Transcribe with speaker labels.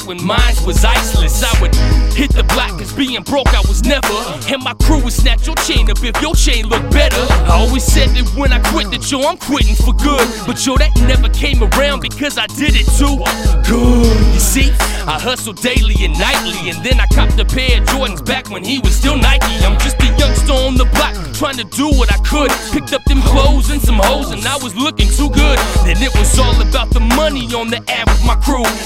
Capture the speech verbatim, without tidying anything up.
Speaker 1: back when mine was iceless. I would hit the block cause being broke I was never. And my crew would snatch your chain up if your chain looked better. I always said that when I quit that yo, I'm quitting for good. But yo, that never came around because I did it too good. You see, I hustle daily and nightly, and then I copped a pair of Jordans back when he was still Nike. I'm just a youngster on the block trying to do what I could. Picked up them clothes and some hoes and I was looking too good. Then it was all about the money on the ad with my crew.